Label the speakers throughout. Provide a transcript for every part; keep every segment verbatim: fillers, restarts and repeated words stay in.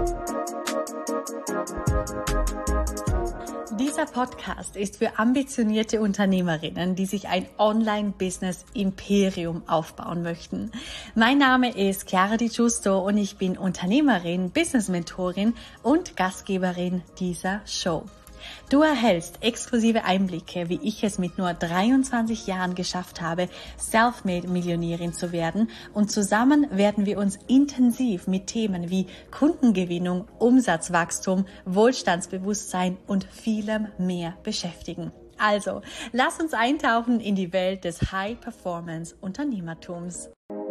Speaker 1: Dieser Podcast ist für ambitionierte Unternehmerinnen, die sich ein Online-Business-Imperium aufbauen möchten. Mein Name ist Chiara Di Giusto und ich bin Unternehmerin, Business-Mentorin und Gastgeberin dieser Show. Du erhältst exklusive Einblicke, wie ich es mit nur dreiundzwanzig Jahren geschafft habe, Selfmade-Millionärin zu werden, und zusammen werden wir uns intensiv mit Themen wie Kundengewinnung, Umsatzwachstum, Wohlstandsbewusstsein und vielem mehr beschäftigen. Also, lass uns eintauchen in die Welt des High-Performance-Unternehmertums.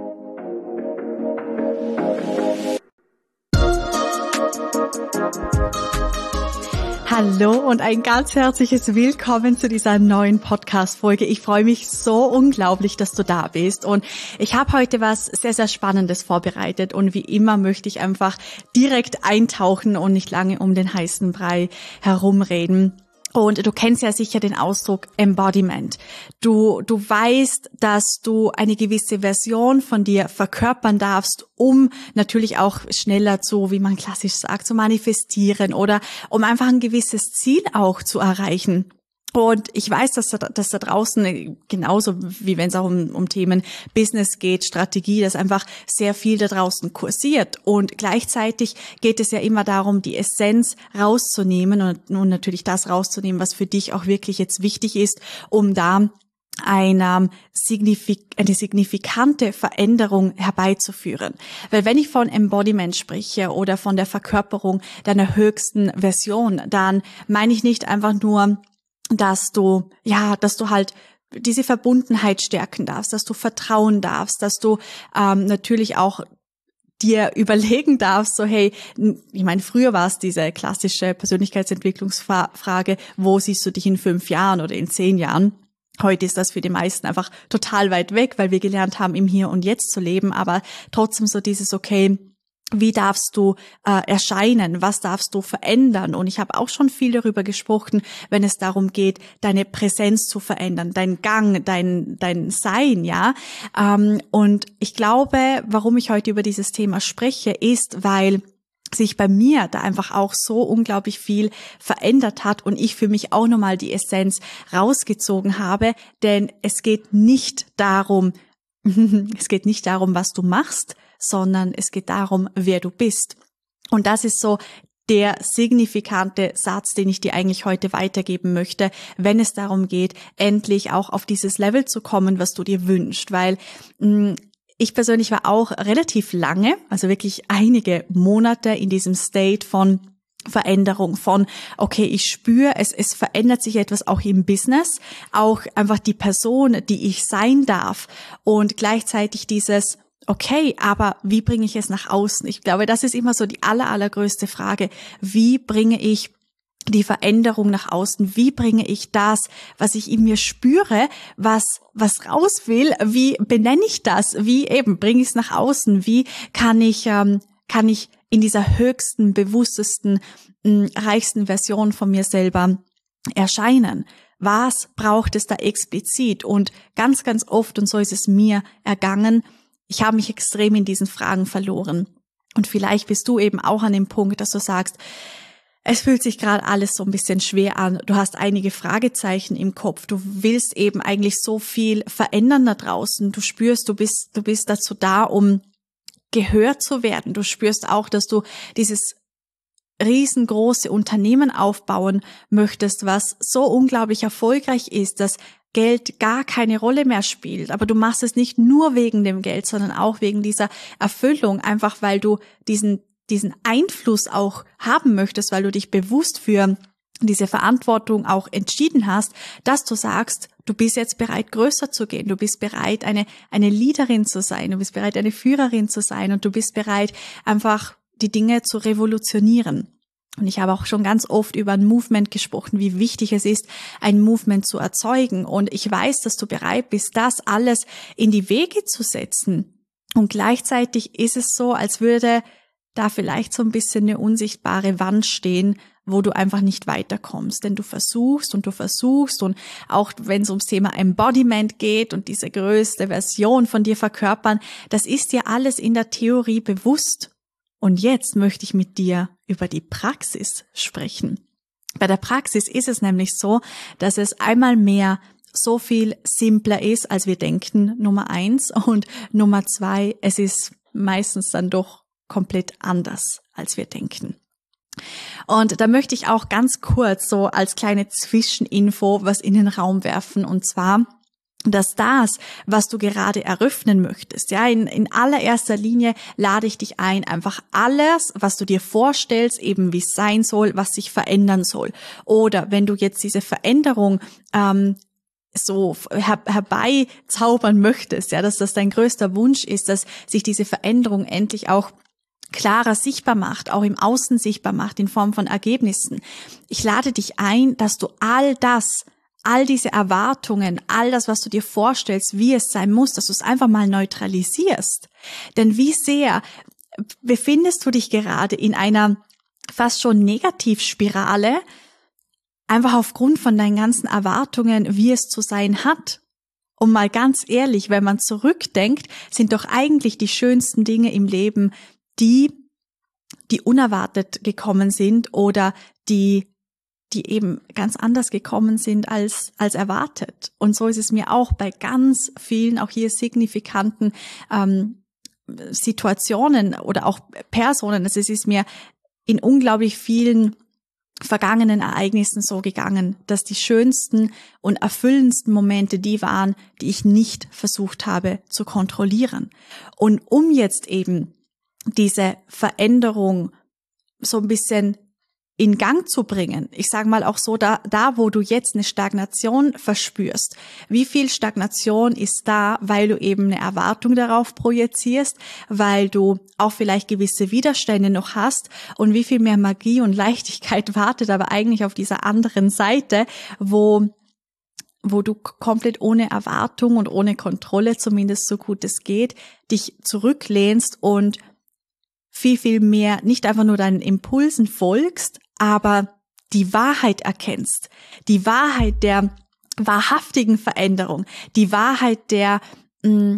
Speaker 1: Hallo und ein ganz herzliches Willkommen zu dieser neuen Podcast-Folge. Ich freue mich so unglaublich, dass du da bist, und ich habe heute was sehr, sehr Spannendes vorbereitet, und wie immer möchte ich einfach direkt eintauchen und nicht lange um den heißen Brei herumreden. Und du kennst ja sicher den Ausdruck Embodiment. Du, du weißt, dass du eine gewisse Version von dir verkörpern darfst, um natürlich auch schneller zu, wie man klassisch sagt, zu manifestieren oder um einfach ein gewisses Ziel auch zu erreichen. Und ich weiß, dass da, dass da draußen, genauso wie wenn es auch um, um Themen Business geht, Strategie, dass einfach sehr viel da draußen kursiert. Und gleichzeitig geht es ja immer darum, die Essenz rauszunehmen und, und natürlich das rauszunehmen, was für dich auch wirklich jetzt wichtig ist, um da eine, signifik- eine signifikante Veränderung herbeizuführen. Weil wenn ich von Embodiment spreche oder von der Verkörperung deiner höchsten Version, dann meine ich nicht einfach nur, dass du, ja, dass du halt diese Verbundenheit stärken darfst, dass du vertrauen darfst, dass du ähm, natürlich auch dir überlegen darfst, so hey, ich meine, früher war es diese klassische Persönlichkeitsentwicklungsfrage, wo siehst du dich in fünf Jahren oder in zehn Jahren? Heute ist das für die meisten einfach total weit weg, weil wir gelernt haben, im Hier und Jetzt zu leben, aber trotzdem so dieses, okay, wie darfst du äh, erscheinen? Was darfst du verändern? Und ich habe auch schon viel darüber gesprochen, wenn es darum geht, deine Präsenz zu verändern, dein Gang, dein dein Sein, ja. Ähm, und ich glaube, warum ich heute über dieses Thema spreche, ist, weil sich bei mir da einfach auch so unglaublich viel verändert hat und ich für mich auch nochmal die Essenz rausgezogen habe, denn es geht nicht darum, es geht nicht darum, was du machst, sondern es geht darum, wer du bist. Und das ist so der signifikante Satz, den ich dir eigentlich heute weitergeben möchte, wenn es darum geht, endlich auch auf dieses Level zu kommen, was du dir wünschst. Weil mh, ich persönlich war auch relativ lange, also wirklich einige Monate in diesem State von Veränderung, von okay, ich spüre, es es verändert sich etwas auch im Business, auch einfach die Person, die ich sein darf, und gleichzeitig dieses okay, aber wie bringe ich es nach außen? Ich glaube, das ist immer so die aller, allergrößte Frage. Wie bringe ich die Veränderung nach außen? Wie bringe ich das, was ich in mir spüre, was was raus will? Wie benenne ich das? Wie eben bringe ich es nach außen? Wie kann ich ähm, kann ich in dieser höchsten, bewusstesten, mh, reichsten Version von mir selber erscheinen? Was braucht es da explizit? Und ganz, ganz oft, und so ist es mir ergangen, ich habe mich extrem in diesen Fragen verloren. Und vielleicht bist du eben auch an dem Punkt, dass du sagst, es fühlt sich gerade alles so ein bisschen schwer an. Du hast einige Fragezeichen im Kopf. Du willst eben eigentlich so viel verändern da draußen. Du spürst, du bist, du bist dazu da, um gehört zu werden. Du spürst auch, dass du dieses riesengroße Unternehmen aufbauen möchtest, was so unglaublich erfolgreich ist, dass Geld gar keine Rolle mehr spielt. Aber du machst es nicht nur wegen dem Geld, sondern auch wegen dieser Erfüllung, einfach weil du diesen diesen Einfluss auch haben möchtest, weil du dich bewusst für diese Verantwortung auch entschieden hast, dass du sagst, du bist jetzt bereit, größer zu gehen, du bist bereit, eine eine Leaderin zu sein, du bist bereit, eine Führerin zu sein, und du bist bereit, einfach die Dinge zu revolutionieren. Und ich habe auch schon ganz oft über ein Movement gesprochen, wie wichtig es ist, ein Movement zu erzeugen. Und ich weiß, dass du bereit bist, das alles in die Wege zu setzen. Und gleichzeitig ist es so, als würde da vielleicht so ein bisschen eine unsichtbare Wand stehen, wo du einfach nicht weiterkommst. Denn du versuchst und du versuchst, und auch wenn es ums Thema Embodiment geht und diese größte Version von dir verkörpern, das ist dir alles in der Theorie bewusst. Und jetzt möchte ich mit dir über die Praxis sprechen. Bei der Praxis ist es nämlich so, dass es einmal mehr so viel simpler ist, als wir denken, Nummer eins. Und Nummer zwei, es ist meistens dann doch komplett anders, als wir denken. Und da möchte ich auch ganz kurz so als kleine Zwischeninfo was in den Raum werfen, und zwar, dass das, was du gerade eröffnen möchtest, ja, in, in allererster Linie lade ich dich ein, einfach alles, was du dir vorstellst, eben wie es sein soll, was sich verändern soll. Oder wenn du jetzt diese Veränderung ähm, so her, herbeizaubern möchtest, ja, dass das dein größter Wunsch ist, dass sich diese Veränderung endlich auch klarer sichtbar macht, auch im Außen sichtbar macht, in Form von Ergebnissen. Ich lade dich ein, dass du all das, all diese Erwartungen, all das, was du dir vorstellst, wie es sein muss, dass du es einfach mal neutralisierst. Denn wie sehr befindest du dich gerade in einer fast schon Negativspirale, einfach aufgrund von deinen ganzen Erwartungen, wie es zu sein hat. Und mal ganz ehrlich, wenn man zurückdenkt, sind doch eigentlich die schönsten Dinge im Leben die, die unerwartet gekommen sind oder die die eben ganz anders gekommen sind als als erwartet. Und so ist es mir auch bei ganz vielen, auch hier signifikanten ähm, Situationen oder auch Personen. Also es ist mir in unglaublich vielen vergangenen Ereignissen so gegangen, dass die schönsten und erfüllendsten Momente die waren, die ich nicht versucht habe zu kontrollieren. Und um jetzt eben diese Veränderung so ein bisschen in Gang zu bringen. Ich sage mal auch so, da, da wo du jetzt eine Stagnation verspürst, wie viel Stagnation ist da, weil du eben eine Erwartung darauf projizierst, weil du auch vielleicht gewisse Widerstände noch hast, und wie viel mehr Magie und Leichtigkeit wartet aber eigentlich auf dieser anderen Seite, wo wo du komplett ohne Erwartung und ohne Kontrolle, zumindest so gut es geht, dich zurücklehnst und viel, viel mehr nicht einfach nur deinen Impulsen folgst, aber die Wahrheit erkennst, die Wahrheit der wahrhaftigen Veränderung, die Wahrheit der mh,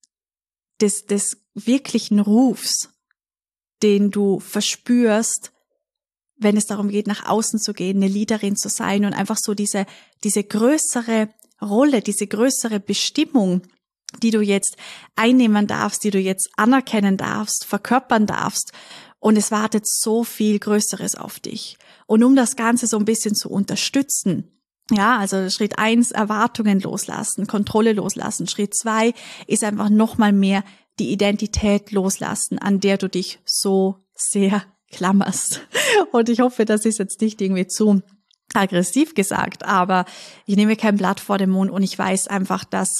Speaker 1: des, des wirklichen Rufs, den du verspürst, wenn es darum geht, nach außen zu gehen, eine Leaderin zu sein und einfach so diese, diese größere Rolle, diese größere Bestimmung, die du jetzt einnehmen darfst, die du jetzt anerkennen darfst, verkörpern darfst. Und es wartet so viel Größeres auf dich. Und um das Ganze so ein bisschen zu unterstützen, ja, also Schritt eins, Erwartungen loslassen, Kontrolle loslassen. Schritt zwei ist einfach nochmal mehr die Identität loslassen, an der du dich so sehr klammerst. Und ich hoffe, das ist jetzt nicht irgendwie zu aggressiv gesagt, aber ich nehme kein Blatt vor den Mund und ich weiß einfach, dass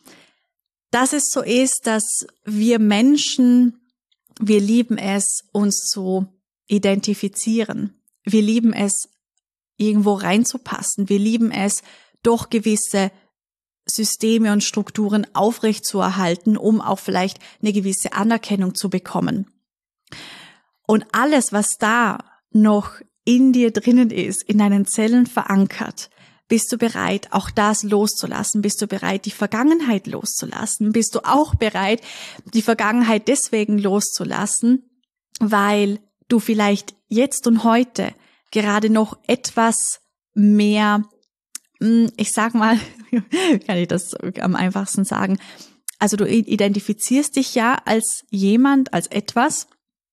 Speaker 1: dass es so ist, dass wir Menschen, wir lieben es, uns zu identifizieren. Wir lieben es, irgendwo reinzupassen. Wir lieben es, doch gewisse Systeme und Strukturen aufrechtzuerhalten, um auch vielleicht eine gewisse Anerkennung zu bekommen. Und alles, was da noch in dir drinnen ist, in deinen Zellen verankert, bist du bereit, auch das loszulassen? Bist du bereit, die Vergangenheit loszulassen? Bist du auch bereit, die Vergangenheit deswegen loszulassen, weil du vielleicht jetzt und heute gerade noch etwas mehr, ich sag mal, kann ich das am einfachsten sagen, also du identifizierst dich ja als jemand, als etwas,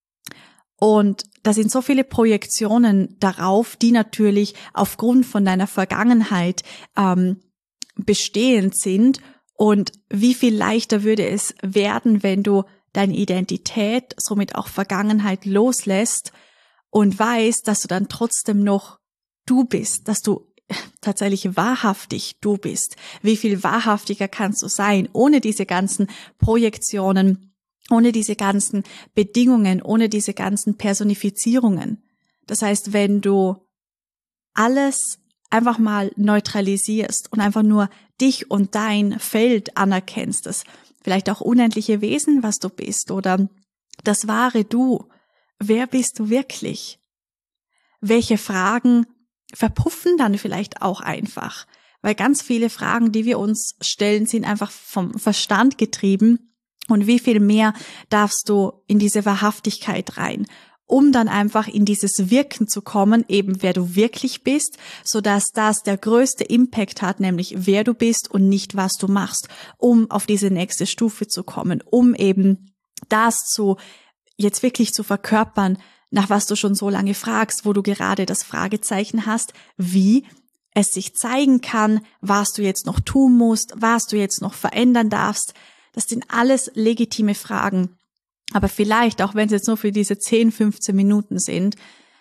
Speaker 1: und da sind so viele Projektionen darauf, die natürlich aufgrund von deiner Vergangenheit ähm, bestehend sind. Und wie viel leichter würde es werden, wenn du deine Identität, somit auch Vergangenheit loslässt und weißt, dass du dann trotzdem noch du bist, dass du tatsächlich wahrhaftig du bist. Wie viel wahrhaftiger kannst du sein, ohne diese ganzen Projektionen, ohne diese ganzen Bedingungen, ohne diese ganzen Personifizierungen. Das heißt, wenn du alles einfach mal neutralisierst und einfach nur dich und dein Feld anerkennst, das vielleicht auch unendliche Wesen, was du bist, oder das wahre Du, wer bist du wirklich? Welche Fragen verpuffen dann vielleicht auch einfach? Weil ganz viele Fragen, die wir uns stellen, sind einfach vom Verstand getrieben. Und wie viel mehr darfst du in diese Wahrhaftigkeit rein, um dann einfach in dieses Wirken zu kommen, eben wer du wirklich bist, sodass das der größte Impact hat, nämlich wer du bist und nicht was du machst, um auf diese nächste Stufe zu kommen, um eben das zu, jetzt wirklich zu verkörpern, nach was du schon so lange fragst, wo du gerade das Fragezeichen hast, wie es sich zeigen kann, was du jetzt noch tun musst, was du jetzt noch verändern darfst. Das sind alles legitime Fragen. Aber vielleicht, auch wenn es jetzt nur für diese zehn, fünfzehn Minuten sind,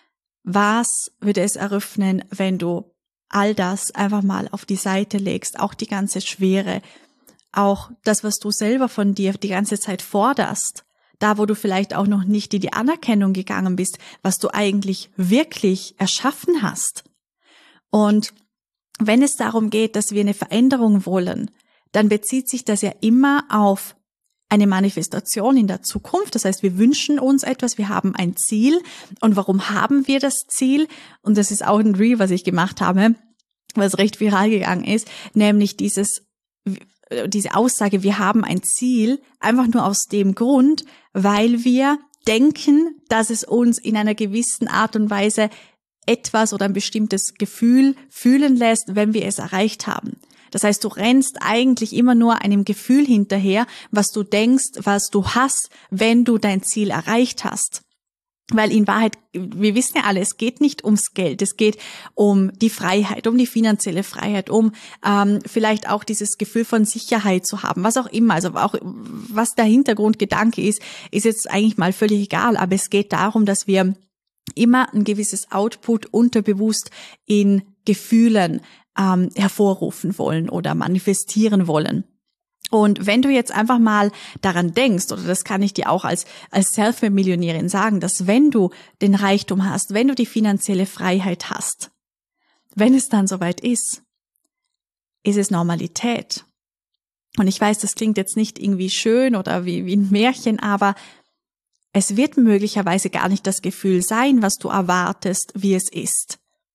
Speaker 1: was würde es eröffnen, wenn du all das einfach mal auf die Seite legst, auch die ganze Schwere, auch das, was du selber von dir die ganze Zeit forderst, da wo du vielleicht auch noch nicht in die Anerkennung gegangen bist, was du eigentlich wirklich erschaffen hast. Und wenn es darum geht, dass wir eine Veränderung wollen, dann bezieht sich das ja immer auf eine Manifestation in der Zukunft. Das heißt, wir wünschen uns etwas, wir haben ein Ziel. Und warum haben wir das Ziel? Und das ist auch ein Reel, was ich gemacht habe, was recht viral gegangen ist, nämlich dieses, diese Aussage, wir haben ein Ziel, einfach nur aus dem Grund, weil wir denken, dass es uns in einer gewissen Art und Weise etwas oder ein bestimmtes Gefühl fühlen lässt, wenn wir es erreicht haben. Das heißt, du rennst eigentlich immer nur einem Gefühl hinterher, was du denkst, was du hast, wenn du dein Ziel erreicht hast. Weil in Wahrheit, wir wissen ja alle, es geht nicht ums Geld, es geht um die Freiheit, um die finanzielle Freiheit, um ähm, vielleicht auch dieses Gefühl von Sicherheit zu haben, was auch immer. Also auch was der Hintergrundgedanke ist, ist jetzt eigentlich mal völlig egal. Aber es geht darum, dass wir immer ein gewisses Output unterbewusst in Gefühlen ähm, hervorrufen wollen oder manifestieren wollen. Und wenn du jetzt einfach mal daran denkst, oder das kann ich dir auch als als Self-Millionärin sagen, dass wenn du den Reichtum hast, wenn du die finanzielle Freiheit hast, wenn es dann soweit ist, ist es Normalität. Und ich weiß, das klingt jetzt nicht irgendwie schön oder wie, wie ein Märchen, aber es wird möglicherweise gar nicht das Gefühl sein, was du erwartest, wie es ist,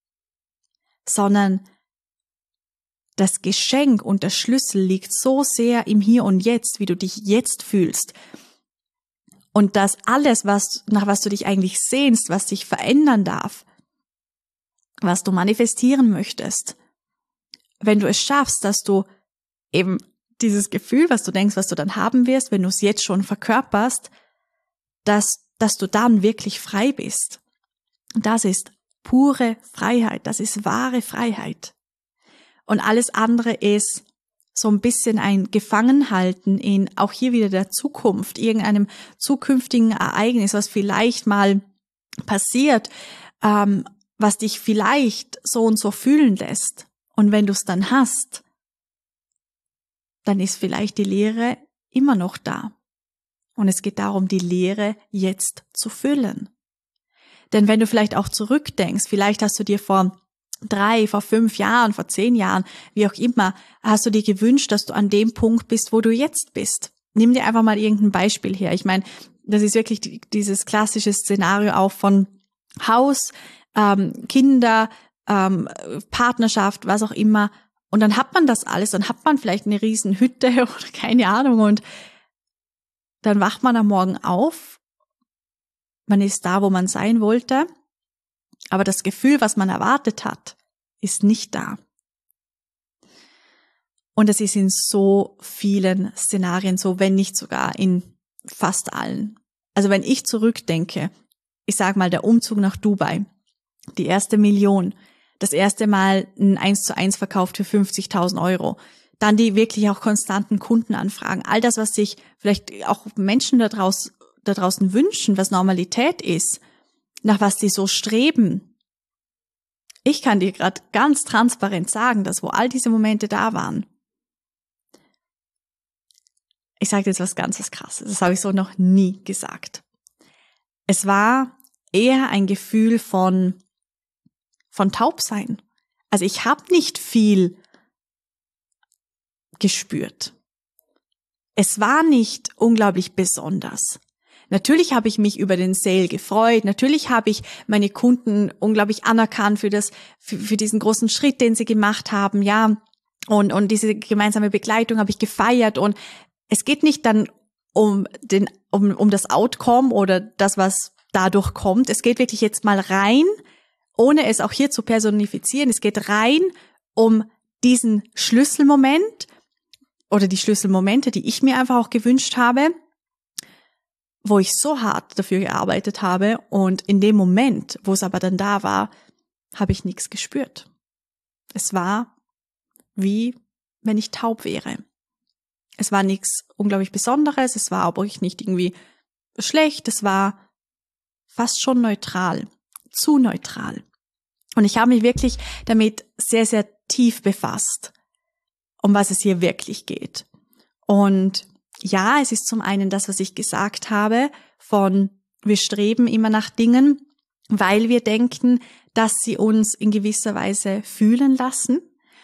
Speaker 1: sondern das Geschenk und der Schlüssel liegt so sehr im Hier und Jetzt, wie du dich jetzt fühlst. Und dass alles, was, nach was du dich eigentlich sehnst, was dich verändern darf, was du manifestieren möchtest, wenn du es schaffst, dass du eben dieses Gefühl, was du denkst, was du dann haben wirst, wenn du es jetzt schon verkörperst, dass, dass du dann wirklich frei bist. Das ist pure Freiheit, das ist wahre Freiheit. Und alles andere ist so ein bisschen ein Gefangenhalten in auch hier wieder der Zukunft, irgendeinem zukünftigen Ereignis, was vielleicht mal passiert, ähm, was dich vielleicht so und so fühlen lässt. Und wenn du es dann hast, dann ist vielleicht die Leere immer noch da. Und es geht darum, die Leere jetzt zu füllen. Denn wenn du vielleicht auch zurückdenkst, vielleicht hast du dir vor drei, vor fünf Jahren, vor zehn Jahren, wie auch immer, hast du dir gewünscht, dass du an dem Punkt bist, wo du jetzt bist. Nimm dir einfach mal irgendein Beispiel her. Ich meine, das ist wirklich die, dieses klassische Szenario auch von Haus, ähm, Kinder, ähm, Partnerschaft, was auch immer. Und dann hat man das alles, dann hat man vielleicht eine riesen Hütte oder keine Ahnung und dann wacht man am Morgen auf, man ist da, wo man sein wollte, aber das Gefühl, was man erwartet hat, ist nicht da. Und es ist in so vielen Szenarien so, wenn nicht sogar in fast allen. Also wenn ich zurückdenke, ich sage mal der Umzug nach Dubai, die erste Million, das erste Mal ein eins zu eins verkauft für fünfzigtausend Euro, dann die wirklich auch konstanten Kundenanfragen, all das, was sich vielleicht auch Menschen da draußen, da draußen wünschen, was Normalität ist, nach was sie so streben. Ich kann dir gerade ganz transparent sagen, dass wo all diese Momente da waren, ich sage jetzt was ganz was Krasses, das habe ich so noch nie gesagt. Es war eher ein Gefühl von, von Taubsein. Also ich habe nicht viel gespürt. Es war nicht unglaublich besonders. Natürlich habe ich mich über den Sale gefreut. Natürlich habe ich meine Kunden unglaublich anerkannt für das, für, für diesen großen Schritt, den sie gemacht haben, ja. Und, und diese gemeinsame Begleitung habe ich gefeiert. Und es geht nicht dann um den, um, um das Outcome oder das, was dadurch kommt. Es geht wirklich jetzt mal rein, ohne es auch hier zu personifizieren. Es geht rein um diesen Schlüsselmoment oder die Schlüsselmomente, die ich mir einfach auch gewünscht habe, wo ich so hart dafür gearbeitet habe und in dem Moment, wo es aber dann da war, habe ich nichts gespürt. Es war wie wenn ich taub wäre. Es war nichts unglaublich Besonderes, es war aber nicht irgendwie schlecht, es war fast schon neutral, zu neutral. Und ich habe mich wirklich damit sehr, sehr tief befasst, um was es hier wirklich geht. Und ja, es ist zum einen das, was ich gesagt habe, von wir streben immer nach Dingen, weil wir denken, dass sie uns in gewisser Weise fühlen lassen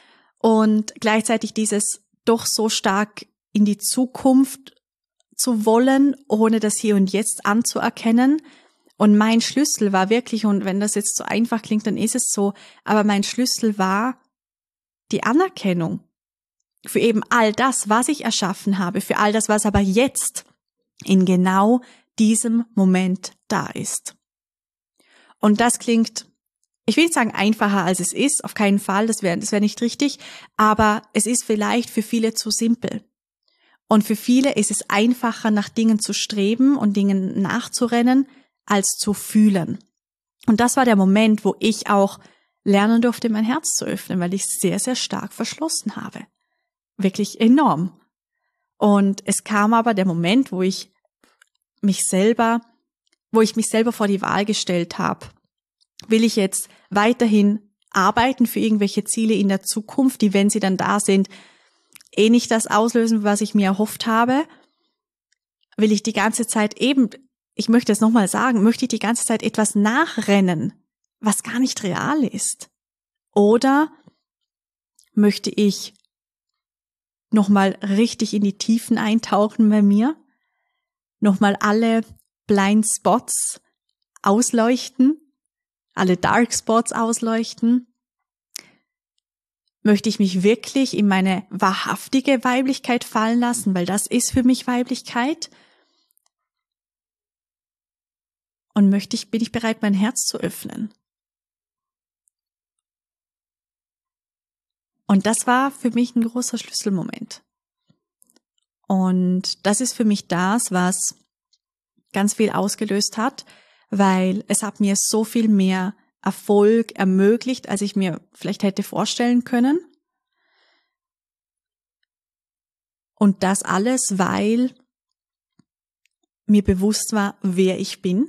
Speaker 1: und gleichzeitig dieses doch so stark in die Zukunft zu wollen, ohne das Hier und Jetzt anzuerkennen. Und mein Schlüssel war wirklich, und wenn das jetzt so einfach klingt, dann ist es so, aber mein Schlüssel war die Anerkennung für eben all das, was ich erschaffen habe, für all das, was aber jetzt in genau diesem Moment da ist. Und das klingt, ich will nicht sagen einfacher als es ist, auf keinen Fall, das wäre das wäre nicht richtig, aber es ist vielleicht für viele zu simpel. Und für viele ist es einfacher, nach Dingen zu streben und Dingen nachzurennen, als zu fühlen. Und das war der Moment, wo ich auch lernen durfte, mein Herz zu öffnen, weil ich sehr, sehr stark verschlossen habe. Wirklich enorm. Und es kam aber der Moment, wo ich mich selber, wo ich mich selber vor die Wahl gestellt habe. Will ich jetzt weiterhin arbeiten für irgendwelche Ziele in der Zukunft, die, wenn sie dann da sind, eh nicht das auslösen, was ich mir erhofft habe? Will ich die ganze Zeit eben, ich möchte es nochmal sagen, möchte ich die ganze Zeit etwas nachrennen, was gar nicht real ist? Oder möchte ich nochmal richtig in die Tiefen eintauchen bei mir, nochmal alle Blind Spots ausleuchten, alle Dark Spots ausleuchten? Möchte ich mich wirklich in meine wahrhaftige Weiblichkeit fallen lassen, weil das ist für mich Weiblichkeit? Und möchte ich, bin ich bereit, mein Herz zu öffnen? Und das war für mich ein großer Schlüsselmoment. Und das ist für mich das, was ganz viel ausgelöst hat, weil es hat mir so viel mehr Erfolg ermöglicht, als ich mir vielleicht hätte vorstellen können. Und das alles, weil mir bewusst war, wer ich bin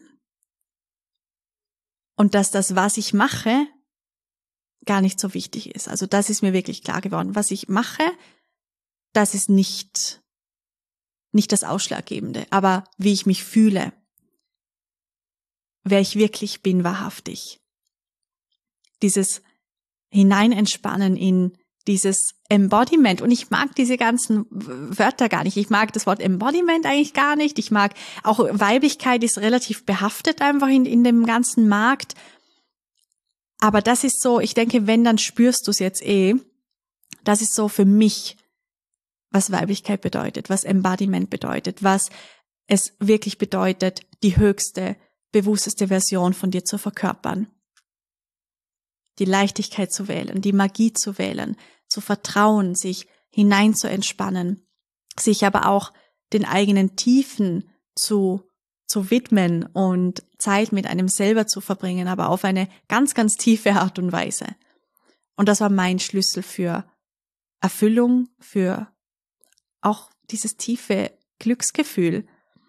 Speaker 1: und dass das, was ich mache, gar nicht so wichtig ist. Also das ist mir wirklich klar geworden. Was ich mache, das ist nicht, nicht das Ausschlaggebende. Aber wie ich mich fühle, wer ich wirklich bin, wahrhaftig. Dieses Hineinentspannen in dieses Embodiment. Und ich mag diese ganzen Wörter gar nicht. Ich mag das Wort Embodiment eigentlich gar nicht. Ich mag auch Weiblichkeit ist relativ behaftet einfach in, in dem ganzen Markt. Aber das ist so, ich denke, wenn, dann spürst du es jetzt eh. Das ist so für mich, was Weiblichkeit bedeutet, was Embodiment bedeutet, was es wirklich bedeutet, die höchste, bewussteste Version von dir zu verkörpern. Die Leichtigkeit zu wählen, die Magie zu wählen, zu vertrauen, sich hinein zu entspannen, sich aber auch den eigenen Tiefen zu zu widmen und Zeit mit einem selber zu verbringen, aber auf eine ganz, ganz tiefe Art und Weise. Und das war mein Schlüssel für Erfüllung, für auch dieses tiefe Glücksgefühl.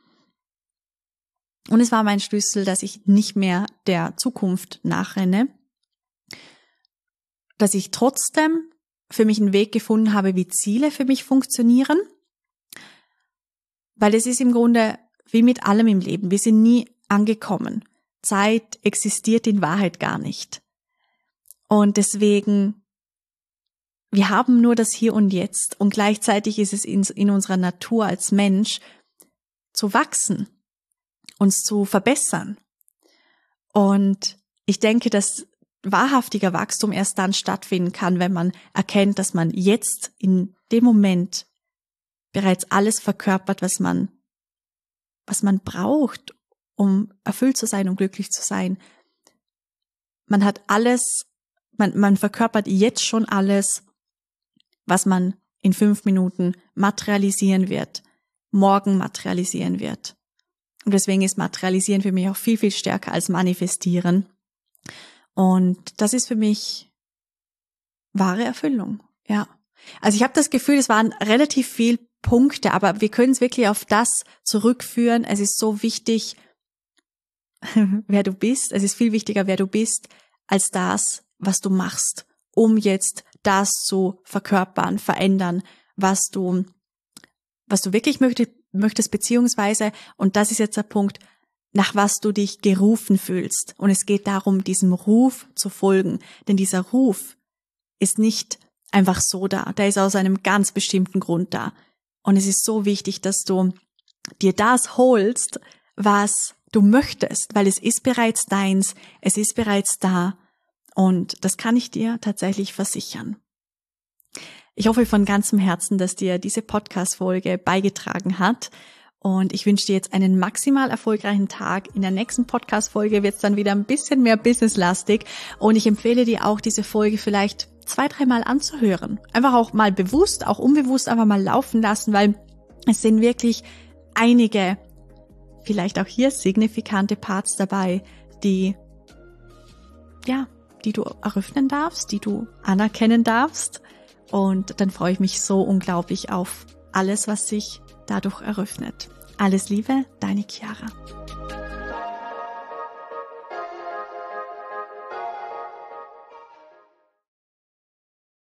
Speaker 1: Und es war mein Schlüssel, dass ich nicht mehr der Zukunft nachrenne, dass ich trotzdem für mich einen Weg gefunden habe, wie Ziele für mich funktionieren, weil es ist im Grunde wie mit allem im Leben. Wir sind nie angekommen. Zeit existiert in Wahrheit gar nicht. Und deswegen, wir haben nur das Hier und Jetzt. Und gleichzeitig ist es in, in unserer Natur als Mensch zu wachsen, uns zu verbessern. Und ich denke, dass wahrhaftiger Wachstum erst dann stattfinden kann, wenn man erkennt, dass man jetzt in dem Moment bereits alles verkörpert, was man was man braucht, um erfüllt zu sein, um glücklich zu sein. Man hat alles, man, man verkörpert jetzt schon alles, was man in fünf Minuten materialisieren wird, morgen materialisieren wird. Und deswegen ist Materialisieren für mich auch viel, viel stärker als Manifestieren. Und das ist für mich wahre Erfüllung, ja. Also ich habe das Gefühl, es waren relativ viele Punkte, aber wir können es wirklich auf das zurückführen. Es ist so wichtig, wer du bist. Es ist viel wichtiger, wer du bist, als das, was du machst, um jetzt das zu verkörpern, verändern, was du, was du wirklich möchtest, möchtest, beziehungsweise, und das ist jetzt der Punkt, nach was du dich gerufen fühlst. Und es geht darum, diesem Ruf zu folgen. Denn dieser Ruf ist nicht einfach so da. Der ist aus einem ganz bestimmten Grund da. Und es ist so wichtig, dass du dir das holst, was du möchtest, weil es ist bereits deins, es ist bereits da. Und das kann ich dir tatsächlich versichern. Ich hoffe von ganzem Herzen, dass dir diese Podcast-Folge beigetragen hat. Und ich wünsche dir jetzt einen maximal erfolgreichen Tag. In der nächsten Podcast-Folge wird es dann wieder ein bisschen mehr businesslastig. Und ich empfehle dir auch, diese Folge vielleicht zwei, dreimal anzuhören. Einfach auch mal bewusst, auch unbewusst einfach mal laufen lassen, weil es sind wirklich einige, vielleicht auch hier signifikante Parts dabei, die, ja, die du eröffnen darfst, die du anerkennen darfst. Und dann freue ich mich so unglaublich auf alles, was sich dadurch eröffnet. Alles Liebe, deine Chiara.